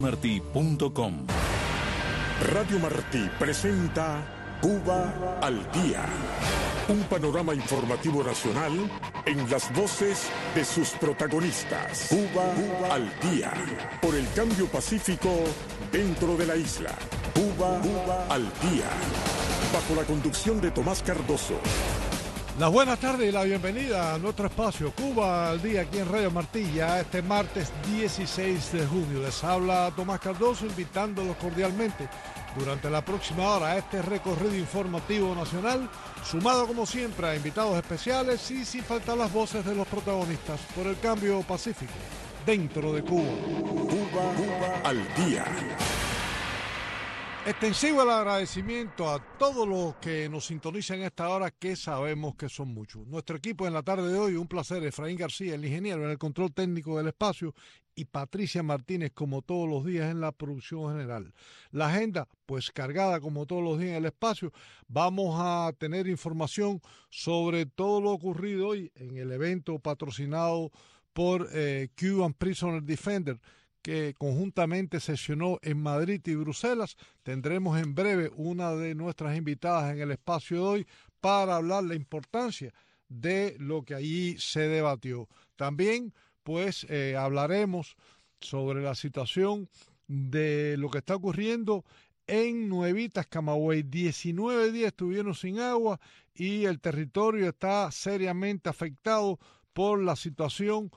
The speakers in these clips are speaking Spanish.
Martí.com. Radio Martí presenta Cuba al Día. Un panorama informativo nacional en las voces de sus protagonistas. Cuba al Día. Por el cambio pacífico dentro de la isla. Cuba al Día. Bajo la conducción de Tomás Cardoso. Las buenas tardes y la bienvenida a nuestro espacio Cuba al Día aquí en Radio Martí, ya este martes 16 de junio. Les habla Tomás Cardoso invitándolos cordialmente durante la próxima hora a este recorrido informativo nacional, sumado como siempre a invitados especiales y sin faltar las voces de los protagonistas por el cambio pacífico dentro de Cuba. Cuba al Día. Extensivo el agradecimiento a todos los que nos sintonizan en esta hora, que sabemos que son muchos. Nuestro equipo en la tarde de hoy, un placer, Efraín García, el ingeniero en el control técnico del espacio, y Patricia Martínez, como todos los días, en la producción general. La agenda, pues cargada como todos los días en el espacio. Vamos a tener información sobre todo lo ocurrido hoy en el evento patrocinado por Cuban Prisoner Defender, que conjuntamente sesionó en Madrid y Bruselas. Tendremos en breve una de nuestras invitadas en el espacio de hoy para hablar la importancia de lo que allí se debatió. También, pues, hablaremos sobre la situación de lo que está ocurriendo en Nuevitas, Camagüey. 19 días estuvieron sin agua y el territorio está seriamente afectado por la situación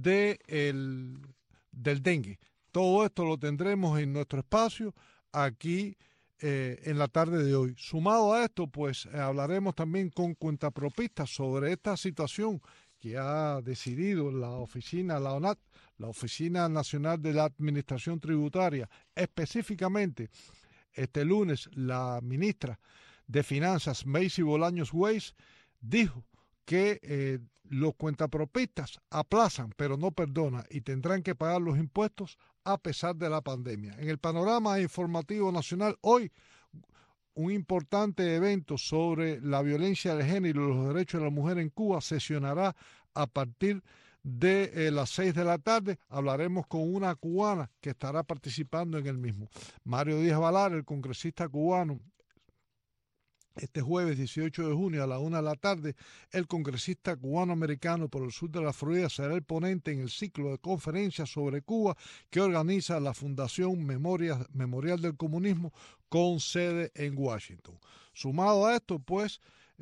del dengue. Todo esto lo tendremos en nuestro espacio aquí en la tarde de hoy. Sumado a esto, pues hablaremos también con cuentapropistas sobre esta situación que ha decidido la oficina, la ONAT, la Oficina Nacional de la Administración Tributaria. Específicamente, este lunes la ministra de Finanzas, Macy Bolaños Weiss, dijo que los cuentapropistas aplazan pero no perdonan y tendrán que pagar los impuestos a pesar de la pandemia. En el panorama informativo nacional, hoy un importante evento sobre la violencia de género y los derechos de la mujer en Cuba sesionará a partir de las 6 de la tarde. Hablaremos con una cubana que estará participando en el mismo. Mario Díaz Valar, el congresista cubano. Este jueves 18 de junio a la 1 de la tarde, el congresista cubano-americano por el sur de la Florida será el ponente en el ciclo de conferencias sobre Cuba que organiza la Fundación Memorial del Comunismo con sede en Washington. Sumado a esto, pues,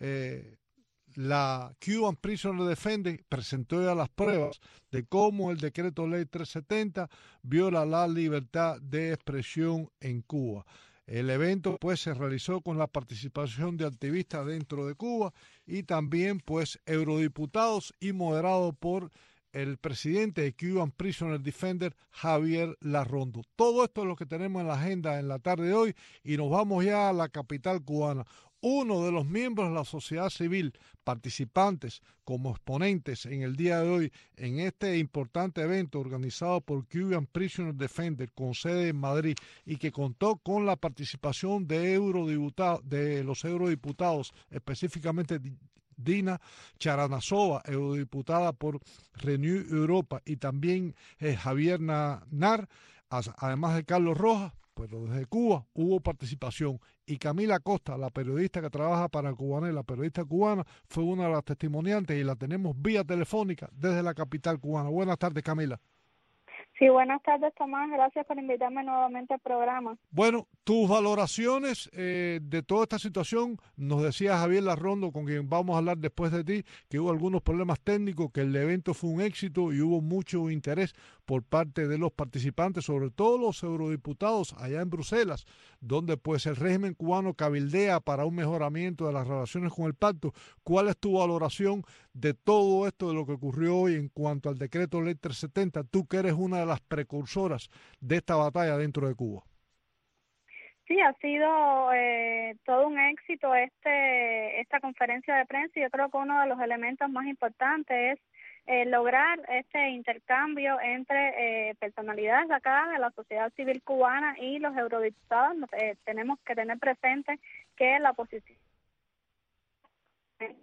la Cuban Prisoner Defender presentó ya las pruebas de cómo el decreto ley 370 viola la libertad de expresión en Cuba. El evento pues se realizó con la participación de activistas dentro de Cuba y también pues eurodiputados y moderado por el presidente de Cuban Prisoner Defender, Javier Larrondo. Todo esto es lo que tenemos en la agenda en la tarde de hoy y nos vamos ya a la capital cubana. Uno de los miembros de la sociedad civil participantes como exponentes en el día de hoy en este importante evento organizado por Cuban Prisoner Defender con sede en Madrid y que contó con la participación de los eurodiputados, específicamente Dina Charanazova, eurodiputada por Renew Europa, y también Javier Nar, además de Carlos Rojas. Pero desde Cuba hubo participación y Camila Costa, la periodista que trabaja para Cubanel, la periodista cubana, fue una de las testimoniantes y la tenemos vía telefónica desde la capital cubana. Buenas tardes, Camila. Sí, buenas tardes, Tomás. Gracias por invitarme nuevamente al programa. Bueno, tus valoraciones de toda esta situación. Nos decía Javier Larrondo, con quien vamos a hablar después de ti, que hubo algunos problemas técnicos, que el evento fue un éxito y hubo mucho interés por parte de los participantes, sobre todo los eurodiputados allá en Bruselas, donde pues el régimen cubano cabildea para un mejoramiento de las relaciones con el pacto. ¿Cuál es tu valoración de todo esto, de lo que ocurrió hoy en cuanto al decreto ley 370? Tú que eres una de las precursoras de esta batalla dentro de Cuba. Sí, ha sido todo un éxito esta conferencia de prensa. Yo creo que uno de los elementos más importantes es lograr este intercambio entre personalidades de acá, de la sociedad civil cubana y los eurodiputados. Tenemos que tener presente que la posición...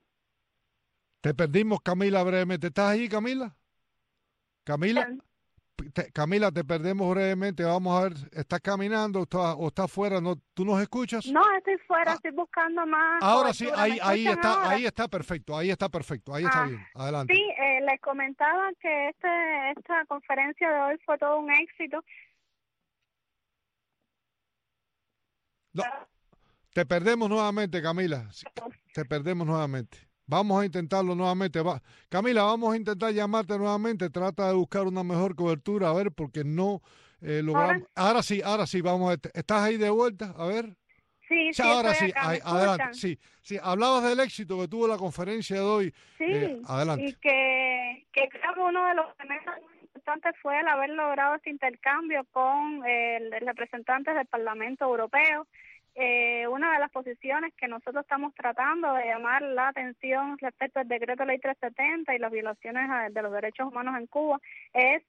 Te perdimos, Camila, brevemente. ¿Estás ahí, Camila? Camila. Camila, te perdemos brevemente. Vamos a ver, ¿estás caminando o estás fuera? ¿No, ¿tú nos escuchas? No, estoy fuera, Ah, estoy buscando más ahora sí, cobertura. ¿Me escuchan ahora? ahí está perfecto, ahí está perfecto, ahí está Ah, bien. Adelante. sí, les comentaba que esta conferencia de hoy fue todo un éxito. No, te perdemos nuevamente, Camila. Sí, te perdemos nuevamente. Vamos a intentarlo nuevamente. Camila, vamos a intentar llamarte nuevamente. Trata de buscar una mejor cobertura, a ver, porque no Ahora logramos. Ahora sí, vamos a ver. ¿Estás ahí de vuelta? A ver. sí, Sí, sí, ahora estoy sí, acá, ¿me adelante. escuchan? Sí, sí, hablabas del éxito que tuvo la conferencia de hoy. Sí, Adelante. y que creo que uno de los elementos más importantes fue el haber logrado este intercambio con representantes del Parlamento Europeo. Una de las posiciones que nosotros estamos tratando de llamar la atención respecto al decreto ley 370 y las violaciones de los derechos humanos en Cuba es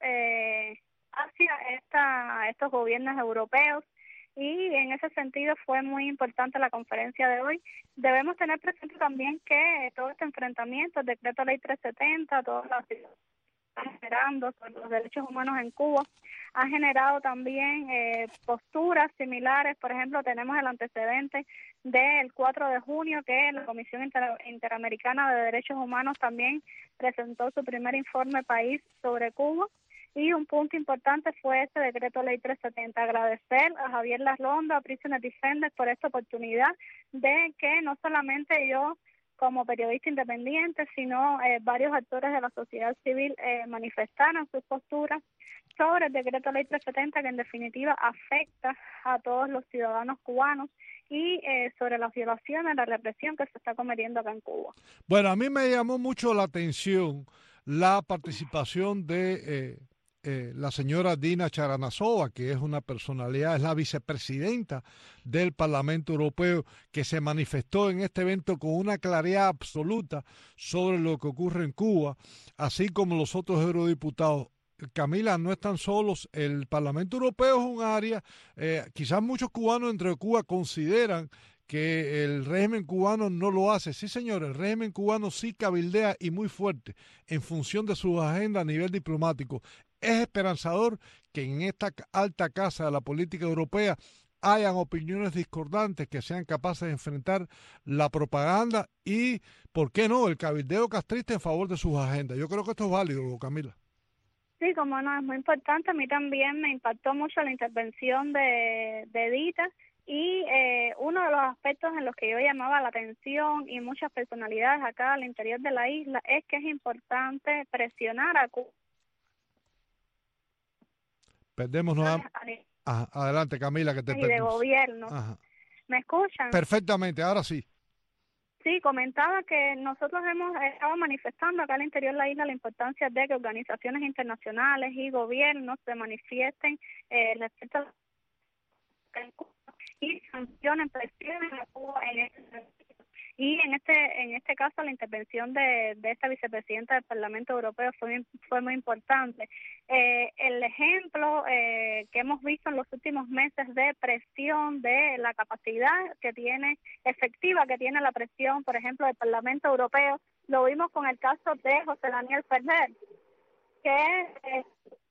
hacia estos gobiernos europeos. Y en ese sentido fue muy importante la conferencia de hoy. Debemos tener presente también que todo este enfrentamiento, el decreto ley 370, todas las están generando sobre los derechos humanos en Cuba, ha generado también posturas similares. Por ejemplo, tenemos el antecedente del 4 de junio que la Comisión Interamericana de Derechos Humanos también presentó su primer informe país sobre Cuba. Y un punto importante fue este decreto ley 370. Agradecer a Javier Larronda, a Prisoner Defenders, por esta oportunidad de que no solamente yo como periodista independiente, sino varios actores de la sociedad civil manifestaron sus posturas sobre el decreto ley 370, que en definitiva afecta a todos los ciudadanos cubanos, y sobre las violaciones, la represión que se está cometiendo acá en Cuba. Bueno, a mí me llamó mucho la atención la participación de la señora Dina Charanazova, que es una personalidad, es la vicepresidenta del Parlamento Europeo, que se manifestó en este evento con una claridad absoluta sobre lo que ocurre en Cuba, así como los otros eurodiputados. Camila, no están solos. El Parlamento Europeo es un área, quizás muchos cubanos dentro de Cuba consideran que el régimen cubano no lo hace. Sí, señor, el régimen cubano sí cabildea y muy fuerte en función de su agenda a nivel diplomático. Es esperanzador que en esta alta casa de la política europea hayan opiniones discordantes que sean capaces de enfrentar la propaganda y, ¿por qué no?, el cabildeo castrista en favor de sus agendas. Yo creo que esto es válido, Camila. Sí, como no, es muy importante. A mí también me impactó mucho la intervención de Edita, y uno de los aspectos en los que yo llamaba la atención, y muchas personalidades acá al interior de la isla, es que es importante presionar a Cuba. Perdemos nuevamente. Adelante, Camila, que te Y de perdimos. gobierno. Ajá. ¿Me escuchan? Perfectamente, ahora sí. Sí, comentaba que nosotros hemos estado manifestando acá al interior de la isla la importancia de que organizaciones internacionales y gobiernos se manifiesten respecto a y sancionen, presionen a Cuba en este sentido. Y en este caso la intervención de esta vicepresidenta del Parlamento Europeo fue muy importante. El ejemplo que hemos visto en los últimos meses de presión, de la capacidad que tiene, efectiva que tiene la presión, por ejemplo, del Parlamento Europeo, lo vimos con el caso de José Daniel Ferrer, que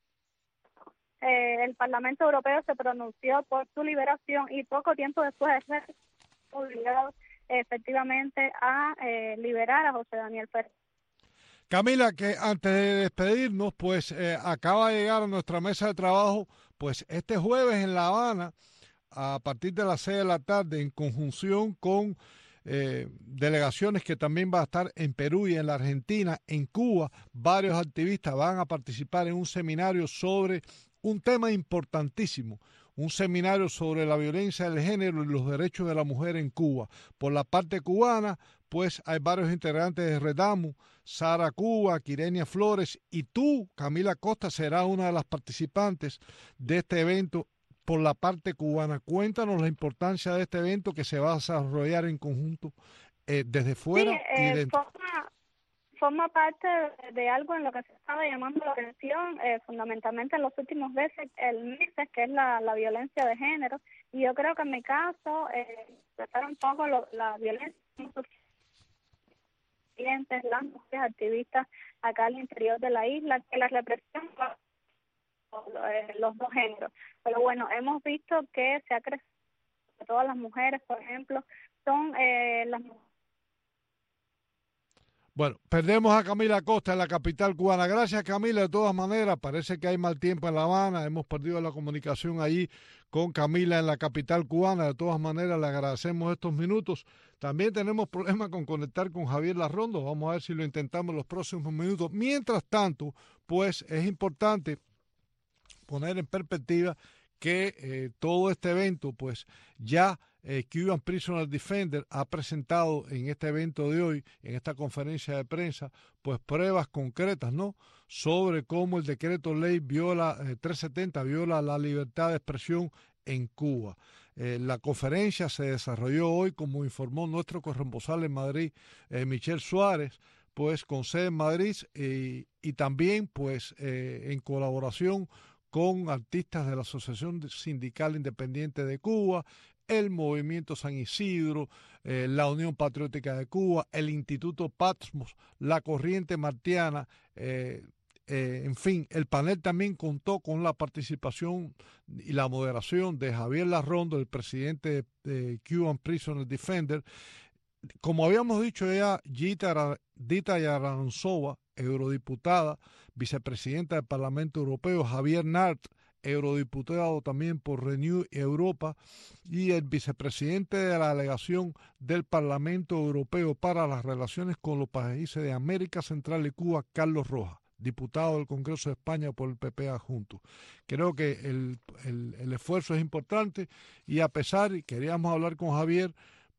el Parlamento Europeo se pronunció por su liberación, y poco tiempo después de ser obligado efectivamente a liberar a José Daniel Ferrer. Camila, que antes de despedirnos, pues acaba de llegar a nuestra mesa de trabajo, pues este jueves en La Habana, a partir de las 6 de la tarde, en conjunción con delegaciones que también va a estar en Perú y en la Argentina, en Cuba, varios activistas van a participar en un seminario sobre un tema importantísimo, un seminario sobre la violencia del género y los derechos de la mujer en Cuba. Por la parte cubana, pues hay varios integrantes de Redamu, Sara Cuba, Quirenia Flores, y tú, Camila Costa, será una de las participantes de este evento por la parte cubana. Cuéntanos la importancia de este evento que se va a desarrollar en conjunto desde fuera Sí, y dentro. forma parte de algo en lo que se estaba llamando la atención fundamentalmente en los últimos meses, que es la violencia de género. Y yo creo que en mi caso, tratar un poco la violencia las mujeres activistas acá al interior de la isla, que la represión los dos géneros. Pero bueno, hemos visto que se ha crecido, todas las mujeres, por ejemplo, son las mujeres. Bueno, perdemos a Camila Costa en la capital cubana. Gracias, Camila, de todas maneras. Parece que hay mal tiempo en La Habana. Hemos perdido la comunicación allí con Camila en la capital cubana. De todas maneras, le agradecemos estos minutos. También tenemos problemas con conectar con Javier Larrondo. Vamos a ver si lo intentamos en los próximos minutos. Mientras tanto, pues es importante poner en perspectiva que todo este evento, pues ya Cuban Prisoner Defender ha presentado en este evento de hoy, en esta conferencia de prensa, pues pruebas concretas, ¿no?, sobre cómo el decreto ley 370 viola la libertad de expresión en Cuba. La conferencia se desarrolló hoy, como informó nuestro corresponsal en Madrid, Michelle Suárez, pues con sede en Madrid y también pues en colaboración con artistas de la Asociación Sindical Independiente de Cuba, el Movimiento San Isidro, la Unión Patriótica de Cuba, el Instituto Patmos, la Corriente Martiana, en fin, el panel también contó con la participación y la moderación de Javier Larrondo, el presidente de Cuban Prisoner Defender. Como habíamos dicho ya, Dita Yaranzova, eurodiputada, vicepresidenta del Parlamento Europeo, Javier Nart, eurodiputado también por Renew Europa, y el vicepresidente de la delegación del Parlamento Europeo para las relaciones con los países de América Central y Cuba, Carlos Rojas, diputado del Congreso de España por el PP adjunto. Creo que el esfuerzo es importante y queríamos hablar con Javier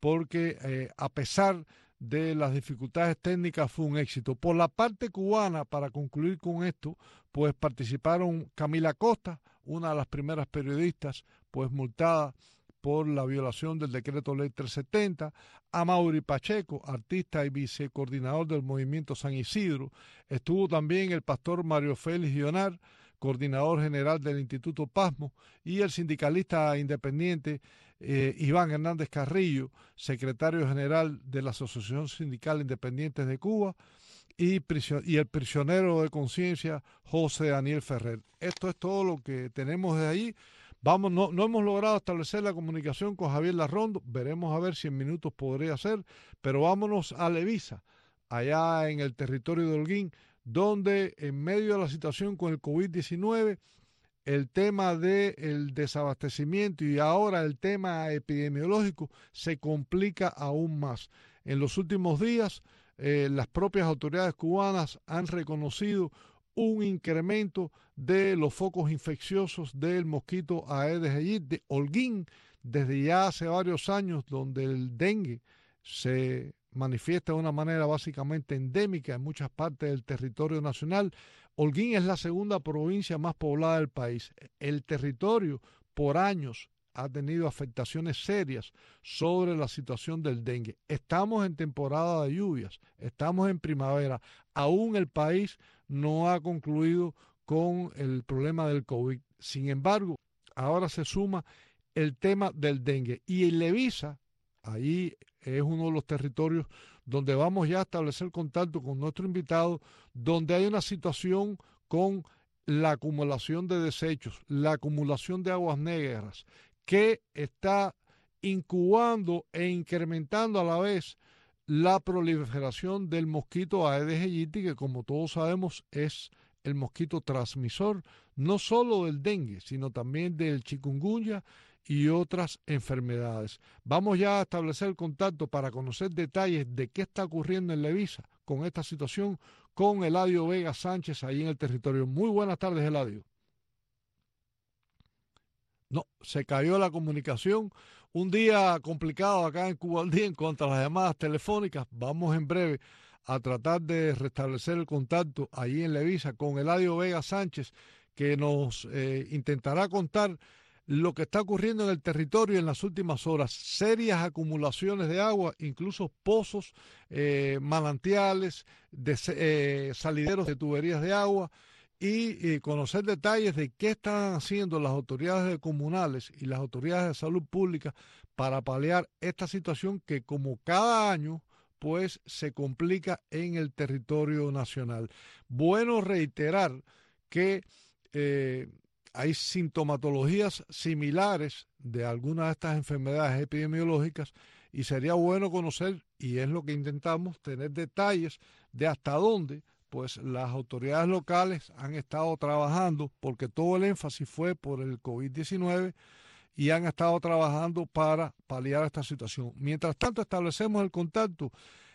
porque a pesar de las dificultades técnicas fue un éxito. Por la parte cubana, para concluir con esto, pues participaron Camila Costa, una de las primeras periodistas, pues multada por la violación del decreto ley 370, Amaury Pacheco, artista y vicecoordinador del Movimiento San Isidro, estuvo también el pastor Mario Félix Guionar, coordinador general del Instituto Pasmo, y el sindicalista independiente Iván Hernández Carrillo, secretario general de la Asociación Sindical Independiente de Cuba, y el prisionero de conciencia José Daniel Ferrer. Esto es todo lo que tenemos de ahí. No hemos logrado establecer la comunicación con Javier Larrondo, veremos a ver si en minutos podría ser, pero vámonos a Levisa, allá en el territorio de Holguín, donde en medio de la situación con el COVID-19, el tema del desabastecimiento y ahora el tema epidemiológico se complica aún más. En los últimos días, las propias autoridades cubanas han reconocido un incremento de los focos infecciosos del mosquito Aedes aegypti de Holguín desde ya hace varios años, donde el dengue se manifiesta de una manera básicamente endémica en muchas partes del territorio nacional. Holguín es la segunda provincia más poblada del país. El territorio por años ha tenido afectaciones serias sobre la situación del dengue. Estamos en temporada de lluvias, estamos en primavera. Aún el país no ha concluido con el problema del COVID. Sin embargo, ahora se suma el tema del dengue. Y en Levisa, ahí es uno de los territorios donde vamos ya a establecer contacto con nuestro invitado, donde hay una situación con la acumulación de desechos, la acumulación de aguas negras, que está incubando e incrementando a la vez la proliferación del mosquito Aedes aegypti, que como todos sabemos es el mosquito transmisor no solo del dengue, sino también del chikungunya y otras enfermedades. Vamos ya a establecer contacto para conocer detalles de qué está ocurriendo en Levisa con esta situación con Eladio Vega Sánchez ahí en el territorio. Muy buenas tardes, Eladio. No, se cayó la comunicación. Un día complicado acá en Cuba al día en cuanto a las llamadas telefónicas. Vamos en breve a tratar de restablecer el contacto allí en Levisa con Eladio Vega Sánchez, que nos intentará contar lo que está ocurriendo en el territorio en las últimas horas. Serias acumulaciones de agua, incluso pozos, manantiales, salideros de tuberías de agua, y conocer detalles de qué están haciendo las autoridades comunales y las autoridades de salud pública para paliar esta situación que, como cada año, pues se complica en el territorio nacional. Bueno reiterar que hay sintomatologías similares de algunas de estas enfermedades epidemiológicas y sería bueno conocer, y es lo que intentamos, tener detalles de hasta dónde pues las autoridades locales han estado trabajando, porque todo el énfasis fue por el COVID-19 y han estado trabajando para paliar esta situación. Mientras tanto, establecemos el contacto.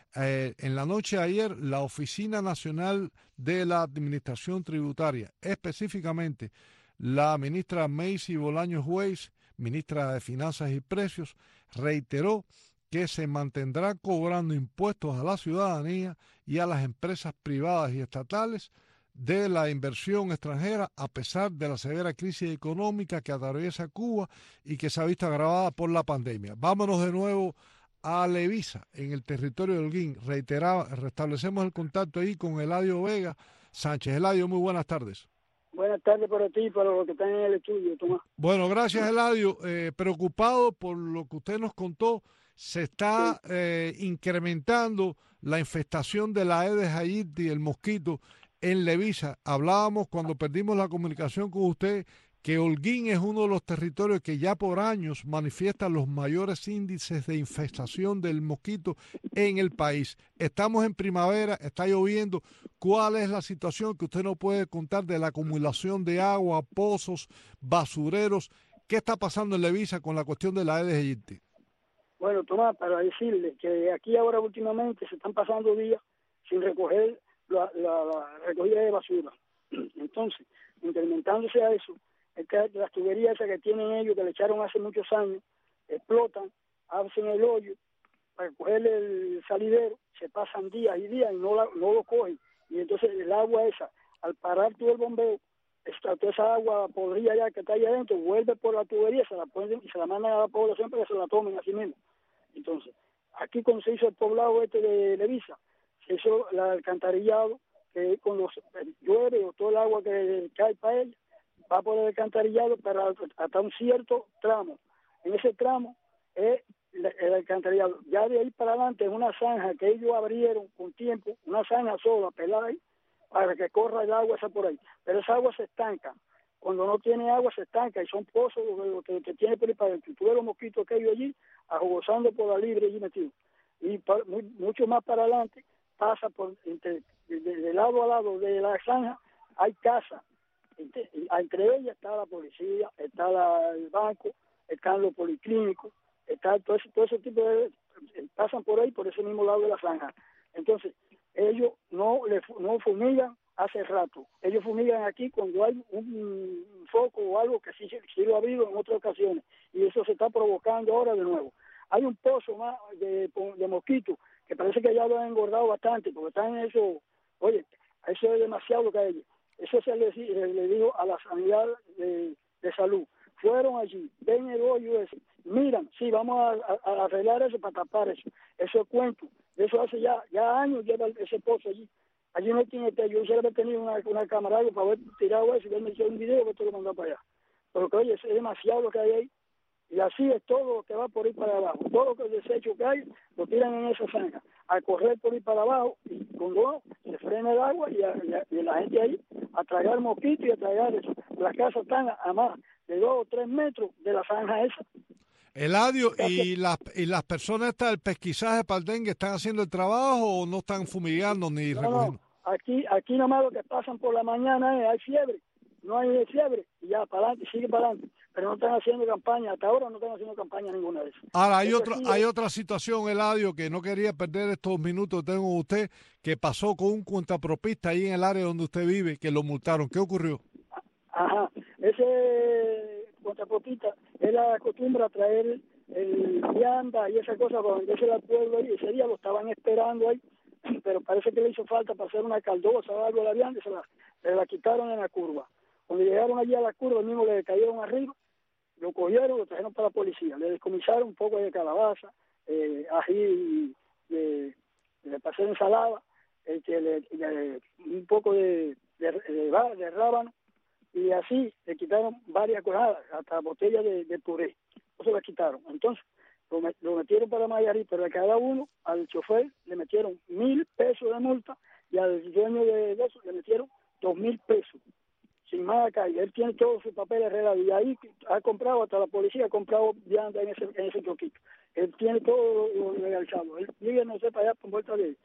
En la noche de ayer, la Oficina Nacional de la Administración Tributaria, específicamente la ministra Macy Bolaños Weiss, ministra de Finanzas y Precios, reiteró que se mantendrá cobrando impuestos a la ciudadanía y a las empresas privadas y estatales de la inversión extranjera a pesar de la severa crisis económica que atraviesa Cuba y que se ha visto agravada por la pandemia. Vámonos de nuevo a Levisa, en el territorio de Holguín. Restablecemos el contacto ahí con Eladio Vega Sánchez. Eladio, muy buenas tardes. Buenas tardes para ti y para los que están en el estudio, Tomás. Bueno, gracias, Eladio. Preocupado por lo que usted nos contó, se está incrementando la infestación de la Aedes aegypti, el mosquito, en Levisa. Hablábamos cuando perdimos la comunicación con usted que Holguín es uno de los territorios que ya por años manifiesta los mayores índices de infestación del mosquito en el país. Estamos en primavera, está lloviendo. ¿Cuál es la situación que usted nos puede contar de la acumulación de agua, pozos, basureros? ¿Qué está pasando en Levisa con la cuestión de la Aedes aegypti? Bueno, Tomás, para decirle que aquí ahora últimamente se están pasando días sin recoger la recogida de basura. Entonces, incrementándose a eso, las tuberías esas que tienen ellos, que le echaron hace muchos años, explotan, hacen el hoyo para coger el salidero, se pasan días y días y no lo cogen. Y entonces el agua esa, al parar todo el bombeo, toda esa agua podrida ya que está ahí adentro, vuelve por la tubería, se la ponen y se la mandan a la población para que se la tomen así mismo. Entonces, aquí cuando se hizo el poblado de Levisa, se hizo el alcantarillado, que cuando llueve o todo el agua que cae para ella, va por el alcantarillado para hasta un cierto tramo. En ese tramo es el alcantarillado. Ya de ahí para adelante es una zanja que ellos abrieron con tiempo, una zanja sola, pelada ahí, para que corra el agua esa por ahí. Pero esa agua se estanca. Cuando no tiene agua se estanca y son pozos que tiene por ahí para dentro. Tú ves los mosquitos que hay allí, ajugosando por la libre allí metido. Y mucho más para adelante pasa por de lado a lado de la zanja hay casas. Entre ellas está la policía, está el banco, están los policlínicos, está todo ese tipo de... pasan por ahí, por ese mismo lado de la zanja. Entonces, ellos no fumigan hace rato. Ellos fumigan aquí cuando hay un foco o algo que sí lo ha habido en otras ocasiones. Y eso se está provocando ahora de nuevo. Hay un pozo más de mosquitos que parece que ya lo han engordado bastante, porque están en eso... Oye, eso es demasiado lo que hay. Eso se le dijo a la sanidad de salud. Fueron allí, ven el hoyo ese, miran, sí, vamos a arreglar eso para tapar eso. Eso es cuento. Eso hace ya años lleva ese pozo allí. Allí no tiene yo quisiera haber tenido una cámara para haber tirado eso y haberme hecho un video que esto lo mandó para allá. Pero que oye, es demasiado lo que hay ahí. Y así es todo lo que va por ahí para abajo. Todo lo que el desecho que hay, lo tiran en esa zanja. A correr por ahí para abajo, y cuando se frena el agua y la gente ahí a tragar mosquitos y a tragar eso. Las casas están a más de 2 o 3 metros de la zanja esa. Eladio, ¿y las personas del pesquisaje para el dengue están haciendo el trabajo o no están fumigando ni recogiendo? No, aquí nomás lo que pasan por la mañana es hay fiebre, no hay fiebre, y ya para adelante, sigue para adelante. Pero no están haciendo campaña, hasta ahora no están haciendo campaña ninguna de esas. Ahora, hay otra situación, Eladio, que no quería perder estos minutos que tengo con usted, que pasó con un cuentapropista ahí en el área donde usted vive, que lo multaron. ¿Qué ocurrió? Ajá, ese cuentapropista, él acostumbra a traer el vianda y esa cosa para venderse al pueblo ahí. Ese día lo estaban esperando ahí, pero parece que le hizo falta para hacer una caldosa o algo de la vianda y se la quitaron en la curva. Cuando llegaron allí a la curva, el mismo le cayeron arriba, lo cogieron, lo trajeron para la policía, le descomisaron un poco de calabaza, ají, le pasé ensalada, un poco de rábano, y así le quitaron varias cosas, hasta botellas de puré, eso la quitaron. Entonces lo metieron para Mayarí, pero a cada uno, al chofer le metieron 1,000 pesos de multa y al dueño de eso le metieron 2,000 pesos. sin marca, y él tiene todos sus papeles arreglados, y ahí ha comprado, hasta la policía ha comprado vianda en ese troquito. Él tiene todo lo legalizado. Él vive, no sé, para allá por vuelta de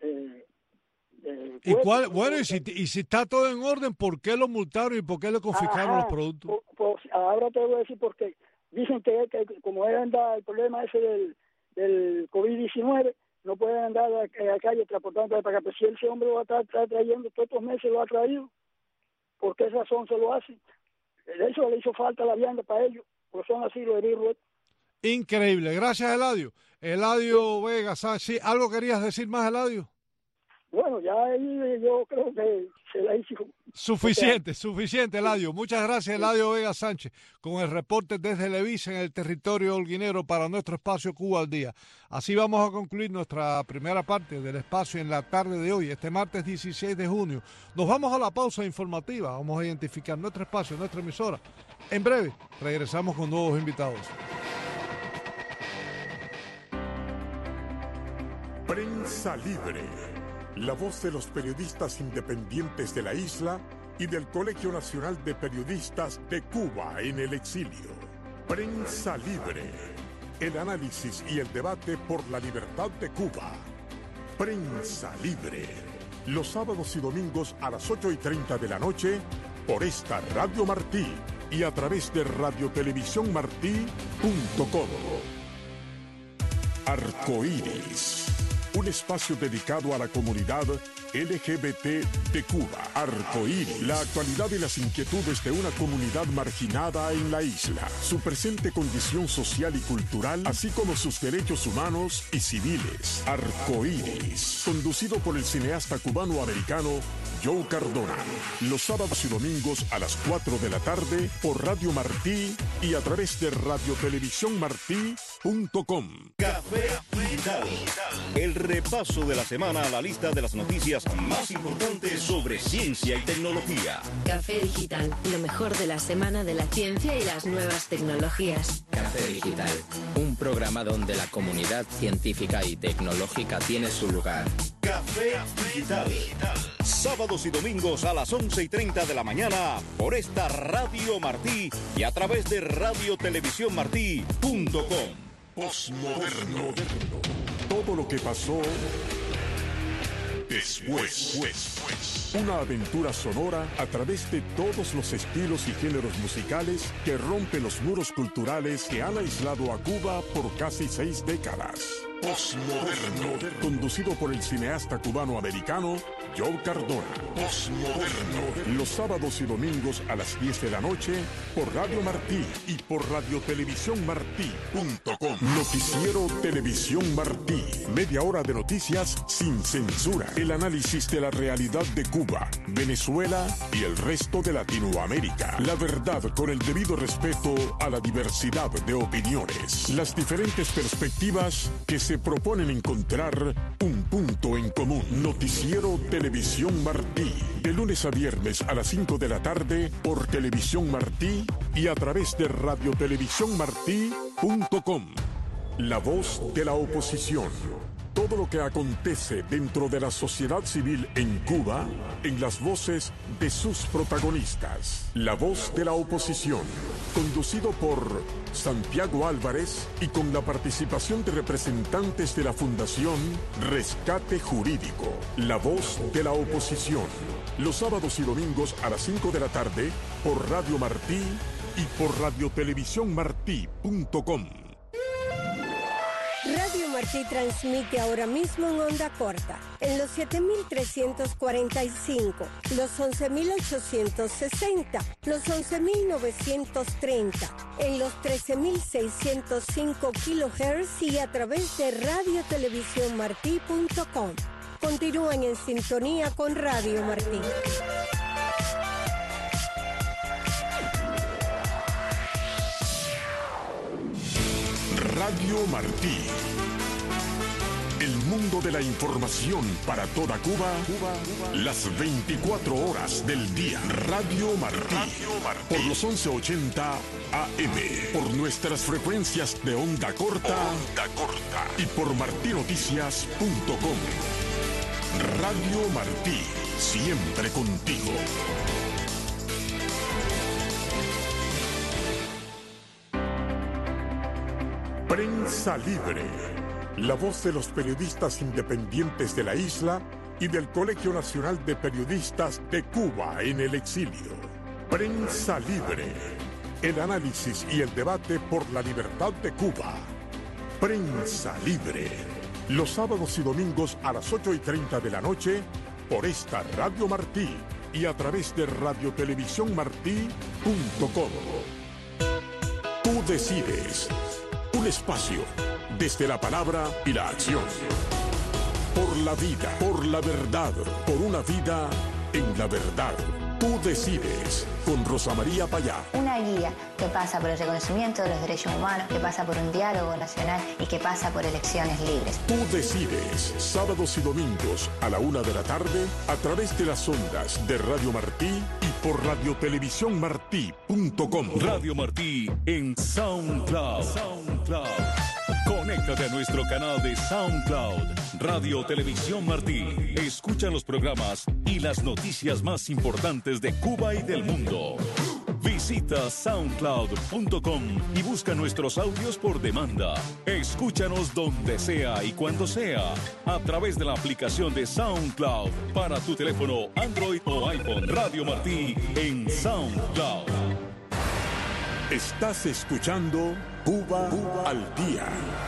¿Y cuál? Bueno, y si está todo en orden, ¿por qué lo multaron y por qué le confiscaron los productos? Ahora te voy a decir por qué. Dicen que como él anda el problema ese del COVID-19, no pueden andar en la calle transportando para acá. Pero si ese hombre lo va a estar trayendo todos estos meses, lo ha traído, ¿por qué razón se lo hace? Eso le hizo falta la vianda para ellos, porque son así los heridos. Increíble. Gracias, Eladio. Eladio Vega Sánchez. ¿Sí? ¿Algo querías decir más, Eladio? Bueno, ya ahí yo creo que se la hizo. Suficiente, Eladio. Muchas gracias, Eladio Vega Sánchez, con el reporte desde Levisa en el territorio holguinero para nuestro espacio Cuba al Día. Así vamos a concluir nuestra primera parte del espacio en la tarde de hoy, este martes 16 de junio. Nos vamos a la pausa informativa. Vamos a identificar nuestro espacio, nuestra emisora. En breve, regresamos con nuevos invitados. Prensa Libre. La voz de los periodistas independientes de la isla y del Colegio Nacional de Periodistas de Cuba en el exilio. Prensa Libre. El análisis y el debate por la libertad de Cuba. Prensa Libre. Los sábados y domingos a las 8:30 de la noche por esta Radio Martí y a través de radiotelevisiónmartí.com. Arcoíris. Un espacio dedicado a la comunidad LGBT de Cuba. Arcoíris, la actualidad y las inquietudes de una comunidad marginada en la isla, su presente condición social y cultural, así como sus derechos humanos y civiles. Arcoíris, conducido por el cineasta cubano-americano Joe Cardona, los sábados y domingos a las 4 de la tarde por Radio Martí y a través de radiotelevisiónmartí.com. Café Digital. El repaso de la semana a la lista de las noticias más importantes sobre ciencia y tecnología. Café Digital, lo mejor de la semana de la ciencia y las nuevas tecnologías. Café Digital, un programa donde la comunidad científica y tecnológica tiene su lugar. Café Digital. Sábados y domingos a las 11:30 de la mañana por esta Radio Martí y a través de radiotelevisiónmartí.com. Postmoderno. Todo lo que pasó después. Una aventura sonora a través de todos los estilos y géneros musicales que rompen los muros culturales que han aislado a Cuba por casi 6 décadas. Postmoderno. Conducido por el cineasta cubano-americano Joe Cardona. Postmoderno. Los sábados y domingos a las 10 de la noche por Radio Martí y por radiotelevisiónmartí.com. Noticiero Televisión Martí. Media hora de noticias sin censura. El análisis de la realidad de Cuba, Venezuela y el resto de Latinoamérica. La verdad con el debido respeto a la diversidad de opiniones. Las diferentes perspectivas que se proponen encontrar un punto en común. Noticiero Televisión Martí. De lunes a viernes a las 5 de la tarde por Televisión Martí y a través de radiotelevisiónmartí.com. La voz de la oposición. Todo lo que acontece dentro de la sociedad civil en Cuba, en las voces de sus protagonistas. La voz de la oposición, conducido por Santiago Álvarez y con la participación de representantes de la Fundación Rescate Jurídico. La voz de la oposición, los sábados y domingos a las 5 de la tarde por Radio Martí y por radiotelevisiónmartí.com. Radio Martí transmite ahora mismo en onda corta, en los 7.345, los 11.860, los 11.930, en los 13.605 kHz y a través de radiotelevisiónmartí.com. Continúen en sintonía con Radio Martí. Radio Martí. El mundo de la información para toda Cuba, las 24 horas del día. Radio Martí. Por los 1180 AM. Por nuestras frecuencias de onda corta. Y por martinoticias.com. Radio Martí. Siempre contigo. Prensa Libre, la voz de los periodistas independientes de la isla y del Colegio Nacional de Periodistas de Cuba en el exilio. Prensa Libre, el análisis y el debate por la libertad de Cuba. Prensa Libre, los sábados y domingos a las 8:30 de la noche por esta Radio Martí y a través de radiotelevisiónmartí.com. Tú decides. Un espacio desde la palabra y la acción. Por la vida, por la verdad, por una vida en la verdad. Tú decides, con Rosa María Payá. Una guía que pasa por el reconocimiento de los derechos humanos, que pasa por un diálogo nacional y que pasa por elecciones libres. Tú decides, sábados y domingos a la 1 de la tarde, a través de las ondas de Radio Martí y por radiotelevisiónmartí.com. Radio Martí en SoundCloud. Conéctate a nuestro canal de SoundCloud, Radio Televisión Martí. Escucha los programas y las noticias más importantes de Cuba y del mundo. Visita soundcloud.com y busca nuestros audios por demanda. Escúchanos donde sea y cuando sea, a través de la aplicación de SoundCloud para tu teléfono Android o iPhone. Radio Martí en SoundCloud. Estás escuchando Cuba al Día.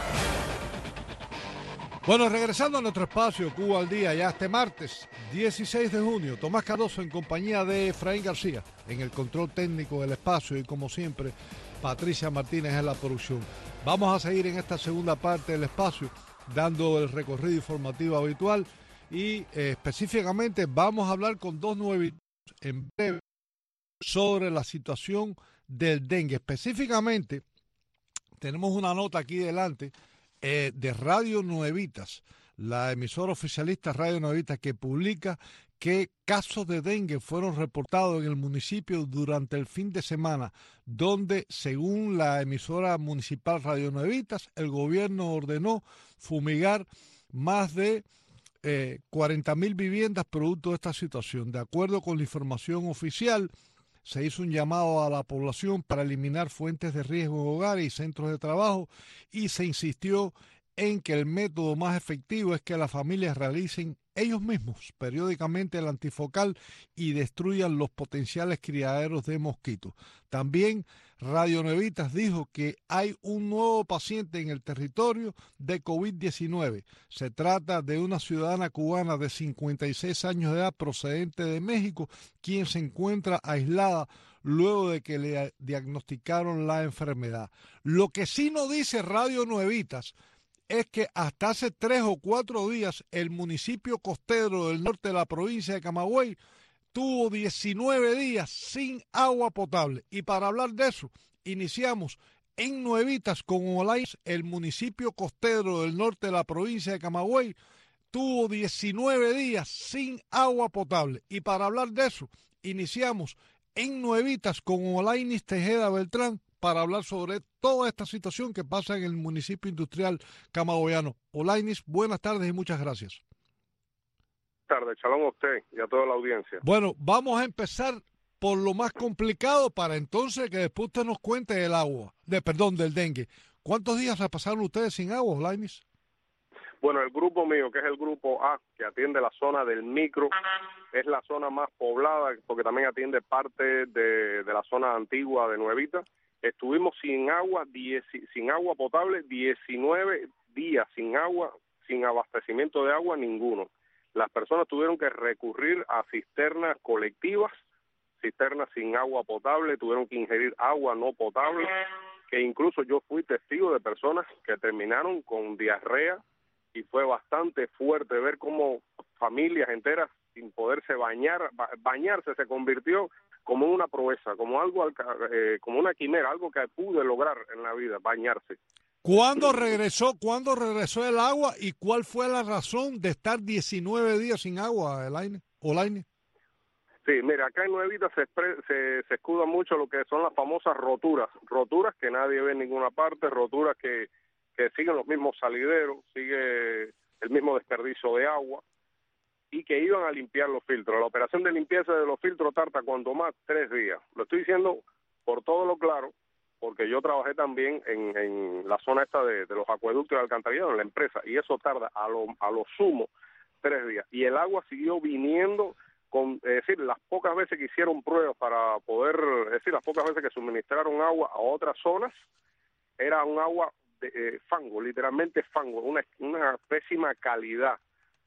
Bueno, regresando a nuestro espacio Cuba al Día, ya este martes 16 de junio, Tomás Cardoso en compañía de Efraín García en el control técnico del espacio y como siempre Patricia Martínez en la producción. Vamos a seguir en esta segunda parte del espacio dando el recorrido informativo habitual y específicamente vamos a hablar con dos nuevitos en breve sobre la situación del dengue. Específicamente tenemos una nota aquí delante de Radio Nuevitas, la emisora oficialista Radio Nuevitas, que publica que casos de dengue fueron reportados en el municipio durante el fin de semana, donde, según la emisora municipal Radio Nuevitas, el gobierno ordenó fumigar más de 40.000 viviendas producto de esta situación. De acuerdo con la información oficial, se hizo un llamado a la población para eliminar fuentes de riesgo en hogares y centros de trabajo y se insistió en que el método más efectivo es que las familias realicen ellos mismos periódicamente el antifocal y destruyan los potenciales criaderos de mosquitos. También Radio Nuevitas dijo que hay un nuevo paciente en el territorio de COVID-19. Se trata de una ciudadana cubana de 56 años de edad procedente de México, quien se encuentra aislada luego de que le diagnosticaron la enfermedad. Lo que sí no dice Radio Nuevitas es que hasta hace 3 o 4 días el municipio costero del norte de la provincia de Camagüey tuvo 19 días sin agua potable. Y para hablar de eso, iniciamos en Nuevitas con Olains. El municipio costero del norte de la provincia de Camagüey tuvo 19 días sin agua potable. Y para hablar de eso, iniciamos en Nuevitas con Olainis Tejeda Beltrán para hablar sobre toda esta situación que pasa en el municipio industrial camagüeyano. Olainis, buenas tardes y muchas gracias. Buenas tardes, shalom a usted y a toda la audiencia. Bueno, vamos a empezar por lo más complicado para entonces que después usted nos cuente del del dengue. ¿Cuántos días se pasaron ustedes sin agua, Olainis? Bueno, el grupo mío, que es el grupo A, que atiende la zona del micro, es la zona más poblada porque también atiende parte de la zona antigua de Nuevita. Estuvimos sin agua potable 19 días, sin agua, sin abastecimiento de agua ninguno. Las personas tuvieron que recurrir a cisternas colectivas, cisternas sin agua potable, tuvieron que ingerir agua no potable, que incluso yo fui testigo de personas que terminaron con diarrea y fue bastante fuerte ver cómo familias enteras sin poderse bañarse se convirtió como una proeza, como algo, como una quimera, algo que pude lograr en la vida, bañarse. ¿Cuándo regresó el agua y cuál fue la razón de estar 19 días sin agua, Olaine? Sí, mira, acá en Nuevita se escuda mucho lo que son las famosas roturas que nadie ve en ninguna parte, roturas que siguen los mismos salideros, sigue el mismo desperdicio de agua, y que iban a limpiar los filtros. La operación de limpieza de los filtros tarda cuanto más 3 días. Lo estoy diciendo por todo lo claro, porque yo trabajé también en la zona esta de los acueductos y alcantarillados en la empresa, y eso tarda a lo sumo 3 días. Y el agua siguió viniendo, es decir, las pocas veces que hicieron pruebas para poder, es decir, las pocas veces que suministraron agua a otras zonas, era un agua de fango, literalmente fango, una pésima calidad.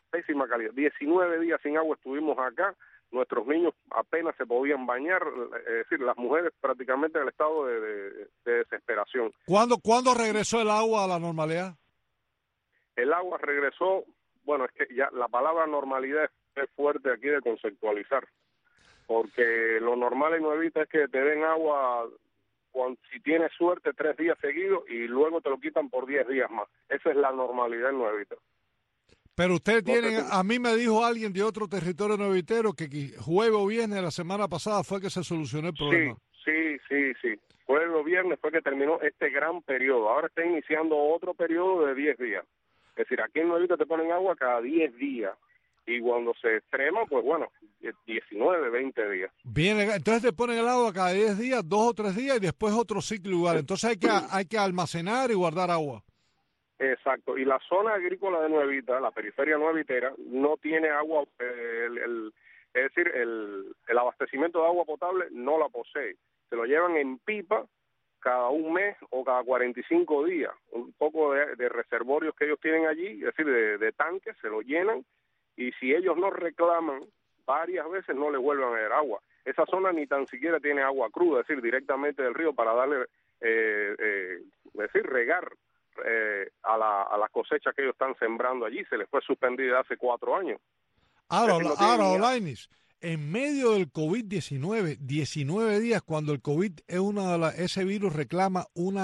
19 días sin agua estuvimos acá, nuestros niños apenas se podían bañar, es decir, las mujeres prácticamente en el estado de desesperación. ¿Cuándo regresó el agua a la normalidad? El agua regresó, bueno, es que ya la palabra normalidad es fuerte aquí de conceptualizar, porque lo normal en Nuevita es que te den agua, si tienes suerte, 3 días seguidos y luego te lo quitan por 10 días más. Esa es la normalidad en Nuevita. Pero usted tiene, a mí me dijo alguien de otro territorio nuevitero que jueves o viernes de la semana pasada fue que se solucionó el problema. Sí. Jueves o viernes fue que terminó este gran periodo. Ahora está iniciando otro periodo de 10 días. Es decir, aquí en Nuevita te ponen agua cada 10 días. Y cuando se extrema, pues bueno, 19, 20 días. Bien, entonces te ponen el agua cada 10 días, 2 o 3 días y después otro ciclo igual. Entonces hay que almacenar y guardar agua. Exacto, y la zona agrícola de Nuevita, la periferia nuevitera, no tiene agua, es decir, el abastecimiento de agua potable no la posee. Se lo llevan en pipa cada un mes o cada 45 días, un poco de reservorios que ellos tienen allí, es decir, de tanques, se lo llenan, y si ellos no reclaman, varias veces no le vuelven a dar agua. Esa zona ni tan siquiera tiene agua cruda, es decir, directamente del río para darle, es decir, regar a la cosecha que ellos están sembrando allí. Se les fue suspendida hace 4 años. Ahora, Olainis, en medio del COVID-19, 19 días, cuando el COVID es ese virus reclama